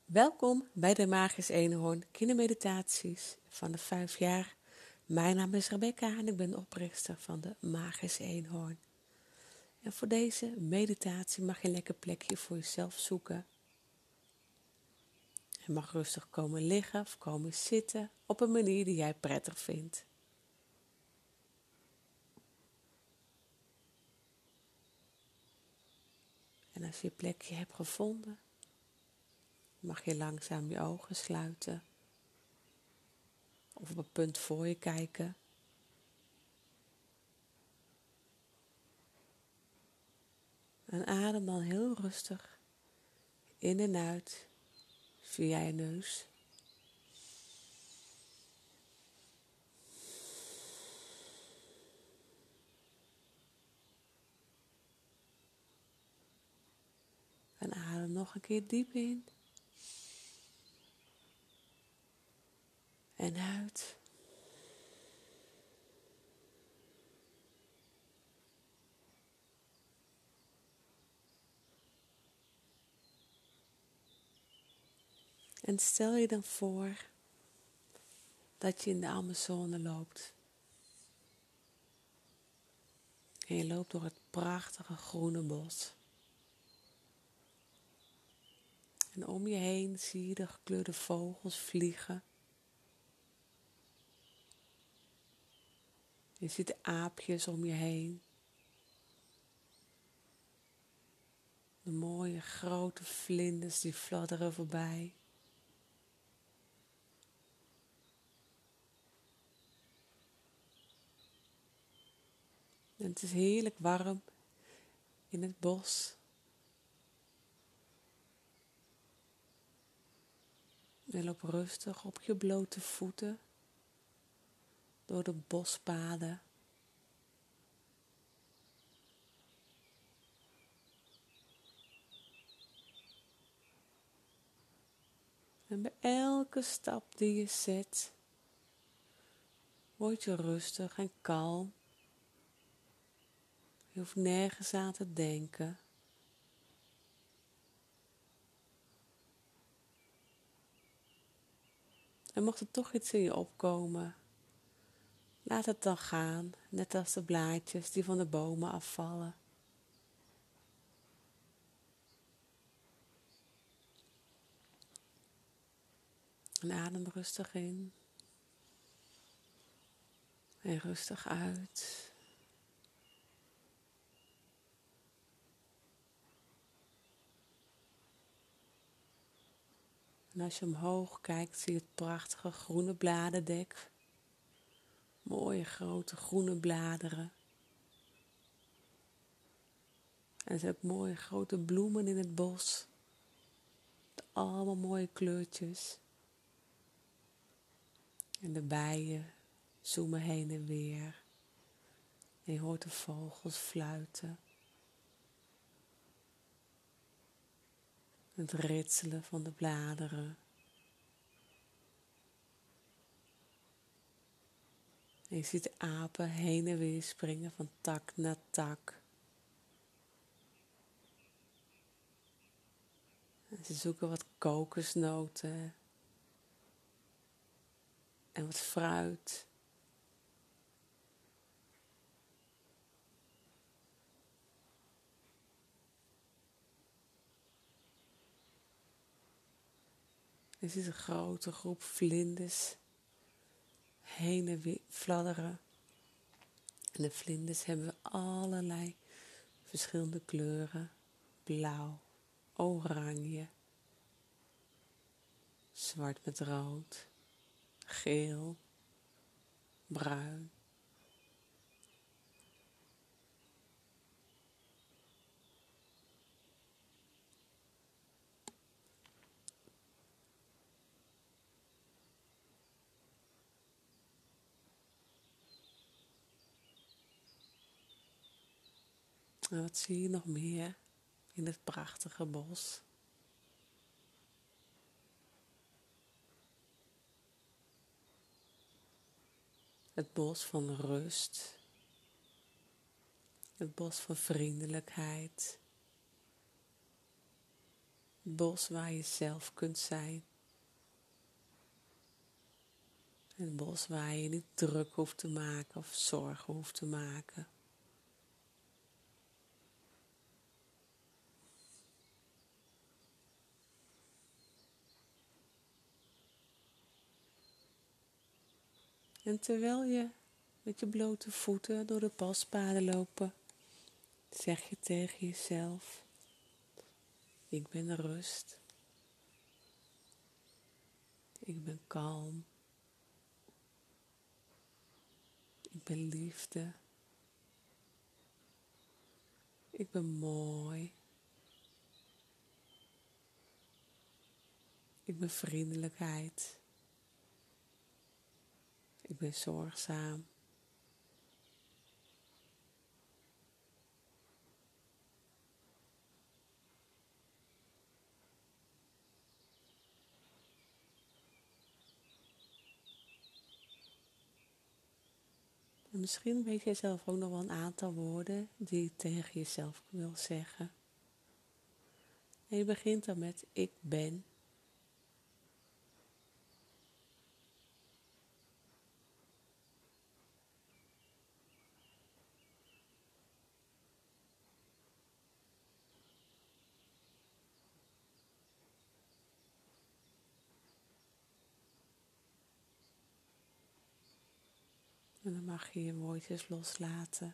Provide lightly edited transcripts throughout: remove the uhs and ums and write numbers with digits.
Welkom bij de Magisch Eenhoorn kindermeditaties van de 5 jaar. Mijn naam is Rebecca en ik ben de oprichter van de Magisch Eenhoorn. En voor deze meditatie mag je een lekker plekje voor jezelf zoeken. Je mag rustig komen liggen of komen zitten op een manier die jij prettig vindt. En als je je plekje hebt gevonden, mag je langzaam je ogen sluiten. Of op een punt voor je kijken. En adem dan heel rustig in en uit via je neus. En adem nog een keer diep in. En uit. En stel je dan voor dat je in de Amazone loopt. En je loopt door het prachtige groene bos. En om je heen zie je de gekleurde vogels vliegen. Je ziet de aapjes om je heen. De mooie grote vlinders die fladderen voorbij. En het is heerlijk warm in het bos. En loop rustig op je blote voeten door de bospaden. En bij elke stap die je zet, word je rustig en kalm. Je hoeft nergens aan te denken. En mocht er toch iets in je opkomen, laat het dan gaan, net als de blaadjes die van de bomen afvallen. En adem rustig in. En rustig uit. En als je omhoog kijkt, zie je het prachtige groene bladerdek. Mooie grote groene bladeren. En er zijn ook mooie grote bloemen in het bos. Allemaal mooie kleurtjes. En de bijen zoomen heen en weer. En je hoort de vogels fluiten. Het ritselen van de bladeren. En je ziet de apen heen en weer springen van tak naar tak. En ze zoeken wat kokosnoten. En wat fruit. Je ziet een grote groep vlinders heen en weer fladderen. En de vlinders hebben allerlei verschillende kleuren. Blauw, oranje, zwart met rood, geel, bruin. En wat zie je nog meer in het prachtige bos? Het bos van rust. Het bos van vriendelijkheid. Het bos waar je zelf kunt zijn. Het bos waar je niet druk hoeft te maken of zorgen hoeft te maken. En terwijl je met je blote voeten door de paspaden lopen, zeg je tegen jezelf: ik ben rust. Ik ben kalm. Ik ben liefde. Ik ben mooi. Ik ben vriendelijkheid. Ik ben zorgzaam. En misschien weet jij zelf ook nog wel een aantal woorden die je tegen jezelf wil zeggen. En je begint dan met ik ben. En dan mag je je woordjes loslaten.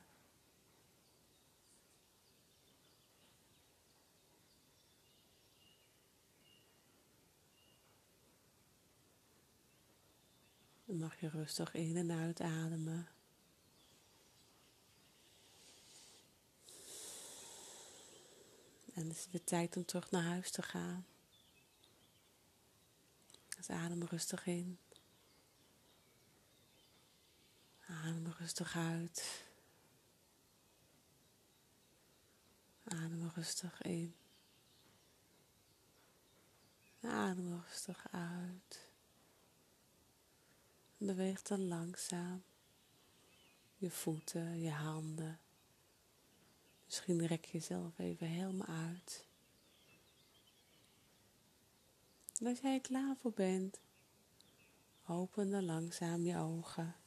Dan mag je rustig in en uitademen. En het is weer tijd om terug naar huis te gaan. Dus adem rustig in. Adem rustig uit. Adem rustig in. Adem rustig uit. Beweeg dan langzaam je voeten, je handen. Misschien rek je jezelf even helemaal uit. En als jij er klaar voor bent, open dan langzaam je ogen.